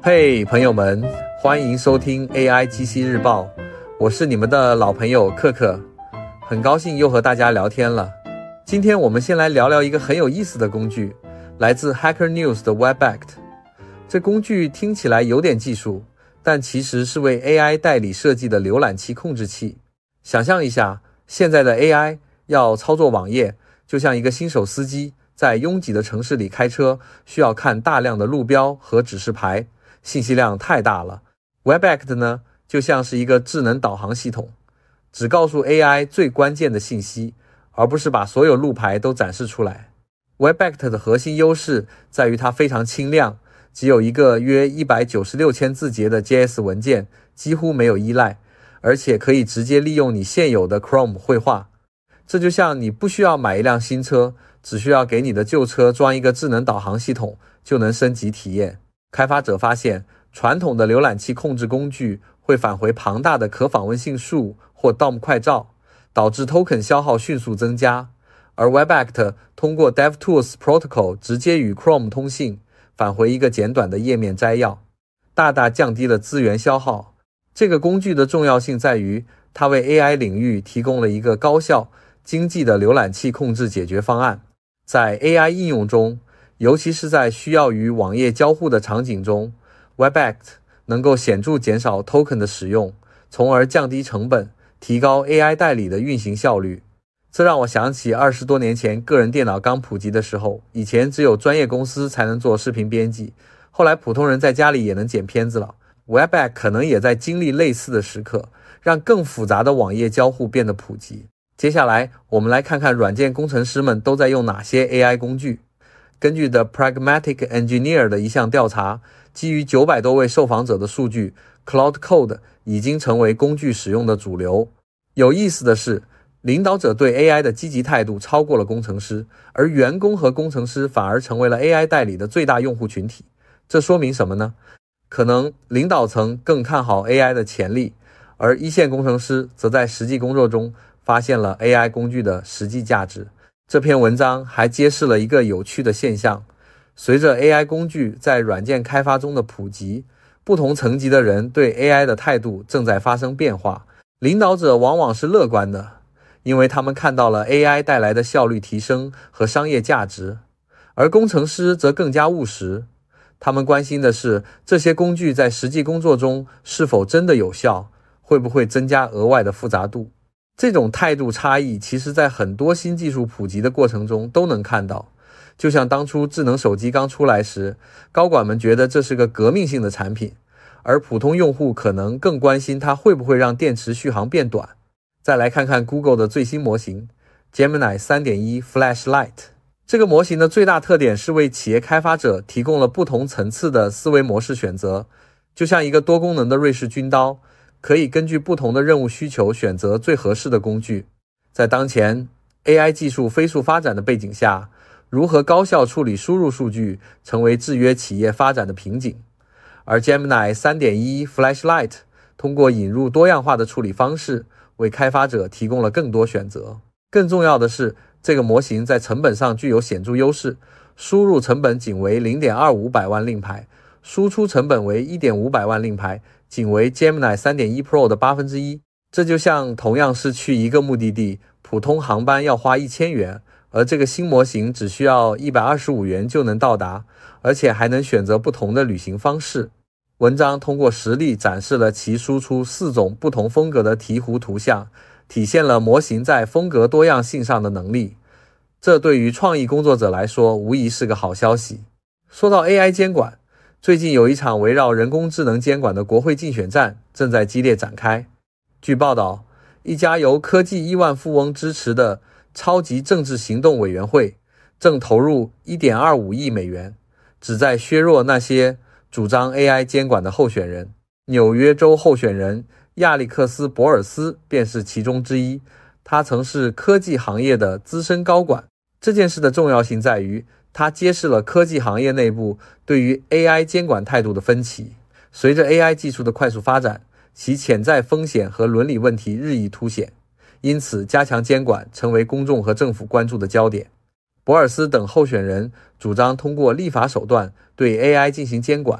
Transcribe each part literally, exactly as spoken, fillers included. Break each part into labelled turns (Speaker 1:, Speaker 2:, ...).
Speaker 1: 嘿、hey, 朋友们，欢迎收听 A I G C 日报，我是你们的老朋友克克，很高兴又和大家聊天了。今天我们先来聊聊一个很有意思的工具，来自 Hacker News 的 WebAct。 这工具听起来有点技术，但其实是为 A I 代理设计的浏览器控制器。想象一下，现在的 A I 要操作网页，就像一个新手司机在拥挤的城市里开车，需要看大量的路标和指示牌，信息量太大了。 WebAct 呢，就像是一个智能导航系统，只告诉 A I 最关键的信息，而不是把所有路牌都展示出来。 WebAct 的核心优势在于它非常轻量，只有一个约一百九十六千字节的 J S 文件，几乎没有依赖，而且可以直接利用你现有的 Chrome 绘画。这就像你不需要买一辆新车，只需要给你的旧车装一个智能导航系统，就能升级体验。开发者发现，传统的浏览器控制工具会返回庞大的可访问性数或 D O M 快照，导致 token 消耗迅速增加。而 WebAct 通过 DevTools Protocol 直接与 Chrome 通信，返回一个简短的页面摘要，大大降低了资源消耗。这个工具的重要性在于，它为 A I 领域提供了一个高效、经济的浏览器控制解决方案。在 A I 应用中，尤其是在需要与网页交互的场景中， WebAct 能够显著减少 token 的使用，从而降低成本，提高 A I 代理的运行效率。这让我想起二十多年前个人电脑刚普及的时候，以前只有专业公司才能做视频编辑，后来普通人在家里也能剪片子了。 WebAct 可能也在经历类似的时刻，让更复杂的网页交互变得普及。接下来我们来看看软件工程师们都在用哪些 A I 工具。根据 The Pragmatic Engineer 的一项调查，基于九百多位受访者的数据， Cloud Code 已经成为工具使用的主流。有意思的是，领导者对 A I 的积极态度超过了工程师，而员工和工程师反而成为了 A I 代理的最大用户群体。这说明什么呢？可能领导层更看好 A I 的潜力，而一线工程师则在实际工作中发现了 A I 工具的实际价值。这篇文章还揭示了一个有趣的现象，随着 A I 工具在软件开发中的普及，不同层级的人对 A I 的态度正在发生变化。领导者往往是乐观的，因为他们看到了 A I 带来的效率提升和商业价值，而工程师则更加务实，他们关心的是这些工具在实际工作中是否真的有效，会不会增加额外的复杂度。这种态度差异其实在很多新技术普及的过程中都能看到。就像当初智能手机刚出来时，高管们觉得这是个革命性的产品，而普通用户可能更关心它会不会让电池续航变短。再来看看 Google 的最新模型 Gemini 三点一 Flashlight。 这个模型的最大特点是为企业开发者提供了不同层次的思维模式选择，就像一个多功能的瑞士军刀，可以根据不同的任务需求选择最合适的工具。在当前 A I 技术飞速发展的背景下，如何高效处理输入数据成为制约企业发展的瓶颈。而 Gemini 三点一 Flashlight 通过引入多样化的处理方式，为开发者提供了更多选择。更重要的是，这个模型在成本上具有显著优势，输入成本仅为 零点二五百万令牌，输出成本为 一点五百万令牌，仅为 Gemini 三点一 Pro 的八分之一。这就像同样是去一个目的地，普通航班要花一千元，而这个新模型只需要一百二十五元就能到达，而且还能选择不同的旅行方式。文章通过实例展示了其输出四种不同风格的鹈鹕图像，体现了模型在风格多样性上的能力。这对于创意工作者来说无疑是个好消息。说到 A I 监管，最近有一场围绕人工智能监管的国会竞选战正在激烈展开。据报道，一家由科技亿万富翁支持的超级政治行动委员会正投入 一点二五亿美元，旨在削弱那些主张 A I 监管的候选人。纽约州候选人亚历克斯·博尔斯便是其中之一，他曾是科技行业的资深高管。这件事的重要性在于，它揭示了科技行业内部对于 A I 监管态度的分歧。随着 A I 技术的快速发展，其潜在风险和伦理问题日益凸显，因此加强监管成为公众和政府关注的焦点。博尔斯等候选人主张通过立法手段对 A I 进行监管，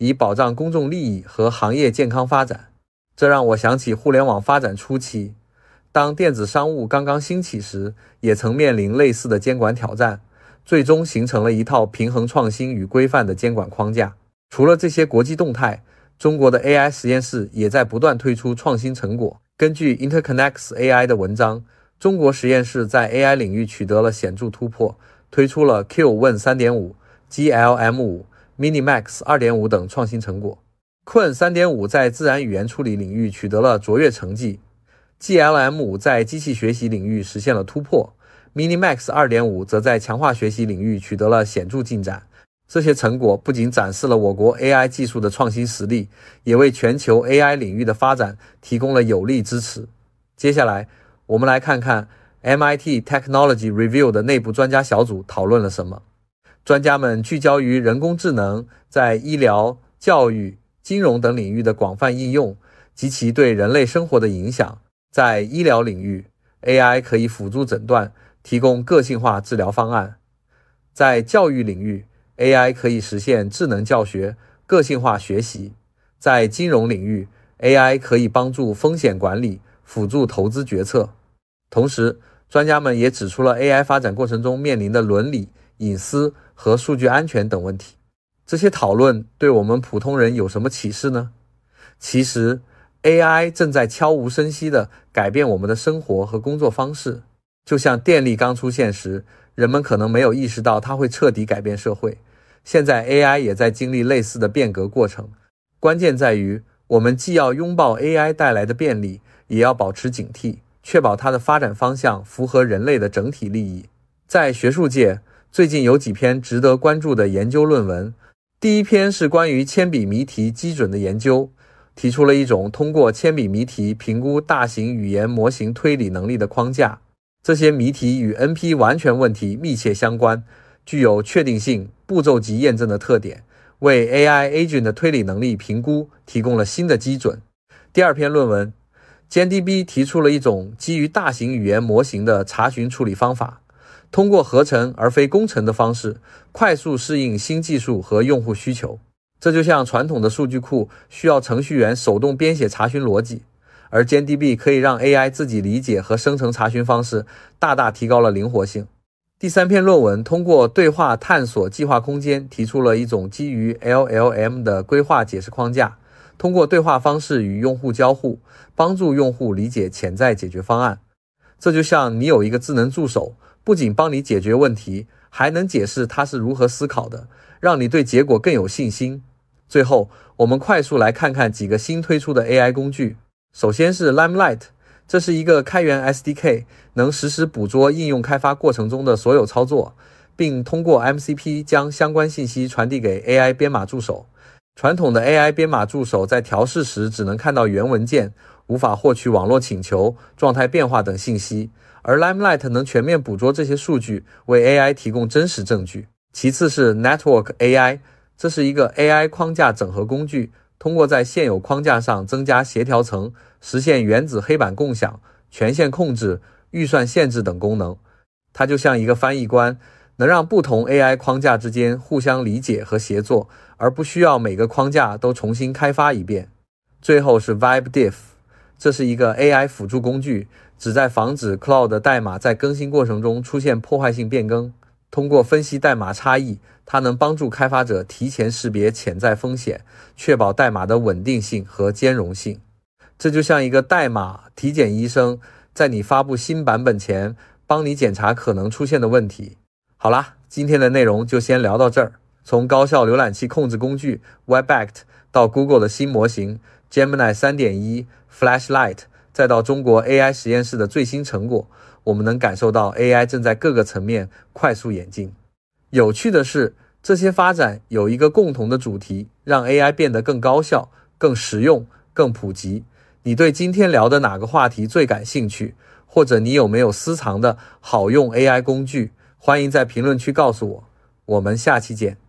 Speaker 1: 以保障公众利益和行业健康发展。这让我想起互联网发展初期，当电子商务刚刚兴起时，也曾面临类似的监管挑战，最终形成了一套平衡创新与规范的监管框架。除了这些国际动态，中国的 A I 实验室也在不断推出创新成果。根据 Interconnects A I 的文章，中国实验室在 A I 领域取得了显著突破，推出了 Q Win 三点五、G L M 五、Minimax 二点五 等创新成果。Qwen 三点五 在自然语言处理领域取得了卓越成绩， G L M 五 在机器学习领域实现了突破， Minimax 二点五 则在强化学习领域取得了显著进展。这些成果不仅展示了我国 A I 技术的创新实力，也为全球 A I 领域的发展提供了有力支持。接下来，我们来看看 M I T Technology Review 的内部专家小组讨论了什么。专家们聚焦于人工智能在医疗、教育、金融等领域的广泛应用及其对人类生活的影响。在医疗领域， A I 可以辅助诊断，提供个性化治疗方案。在教育领域， A I 可以实现智能教学、个性化学习。在金融领域， A I 可以帮助风险管理，辅助投资决策。同时，专家们也指出了 A I 发展过程中面临的伦理、隐私和数据安全等问题。这些讨论对我们普通人有什么启示呢？其实 A I 正在悄无声息地改变我们的生活和工作方式。就像电力刚出现时，人们可能没有意识到它会彻底改变社会，现在 A I 也在经历类似的变革过程。关键在于，我们既要拥抱 A I 带来的便利，也要保持警惕，确保它的发展方向符合人类的整体利益。在学术界，最近有几篇值得关注的研究论文。第一篇是关于铅笔谜题基准的研究，提出了一种通过铅笔谜题评估大型语言模型推理能力的框架。这些谜题与 N P 完全问题密切相关，具有确定性、步骤级验证的特点，为 A I agent 的推理能力评估提供了新的基准。第二篇论文 J D B 提出了一种基于大型语言模型的查询处理方法，通过合成而非工程的方式，快速适应新技术和用户需求。这就像传统的数据库需要程序员手动编写查询逻辑，而 J D B 可以让 A I 自己理解和生成查询方式，大大提高了灵活性。第三篇论文通过对话探索计划空间，提出了一种基于 L L M 的规划解释框架，通过对话方式与用户交互，帮助用户理解潜在解决方案。这就像你有一个智能助手，不仅帮你解决问题，还能解释它是如何思考的，让你对结果更有信心。最后，我们快速来看看几个新推出的 A I 工具。首先是 Limelight， 这是一个开源 S D K， 能实时捕捉应用开发过程中的所有操作，并通过 M C P 将相关信息传递给 A I 编码助手。传统的 A I 编码助手在调试时只能看到原文件，无法获取网络请求、状态变化等信息，而 Limelight 能全面捕捉这些数据，为 A I 提供真实证据。其次是 Network A I， 这是一个 A I 框架整合工具，通过在现有框架上增加协调层，实现原子黑板共享、权限控制、预算限制等功能。它就像一个翻译官，能让不同 A I 框架之间互相理解和协作，而不需要每个框架都重新开发一遍。最后是 VibeDiff， 这是一个 A I 辅助工具，旨在防止 Cloud 代码在更新过程中出现破坏性变更。通过分析代码差异，它能帮助开发者提前识别潜在风险，确保代码的稳定性和兼容性。这就像一个代码体检医生，在你发布新版本前，帮你检查可能出现的问题。好啦，今天的内容就先聊到这儿。从高效浏览器控制工具 WebAct 到 Google 的新模型 Gemini 三点一 Flashlight， 再到中国 A I 实验室的最新成果，我们能感受到 A I 正在各个层面快速演进。有趣的是，这些发展有一个共同的主题，让 A I 变得更高效、更实用、更普及。你对今天聊的哪个话题最感兴趣？或者你有没有私藏的好用 A I 工具？欢迎在评论区告诉我。我们下期见。